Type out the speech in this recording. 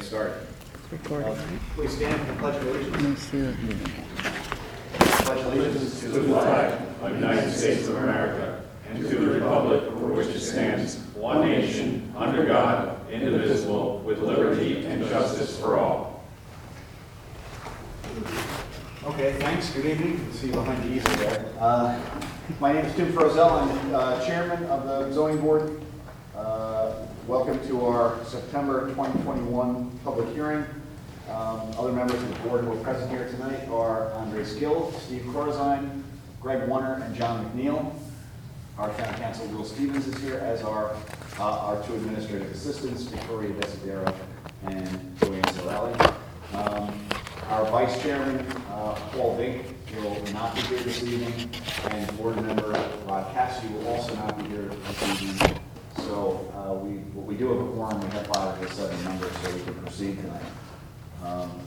get started. Recording, right? Please stand for the Pledge of Allegiance. Let me see what we Pledge allegiance To the flag of the United States of America and to the republic for which it stands, one nation, under God, indivisible, with liberty and justice for all. Okay, thanks. Good evening. You can see behind the easel there. My name is Tim Frozel. I'm chairman of the zoning board. Welcome to our September 2021 public hearing. Other members of the board who are present here tonight are Andre Skill, Steve Corzine, Greg Warner, and John McNeil. Our town council, Will Stevens, is here, as are our two administrative assistants, Victoria Desidero and Joanne Zorelli. Our vice chairman, Paul Vink, will not be here this evening, and board member Rod Cassidy will also not be here this evening. So we do have a quorum. We have 5 of the 7 members, so we can proceed tonight.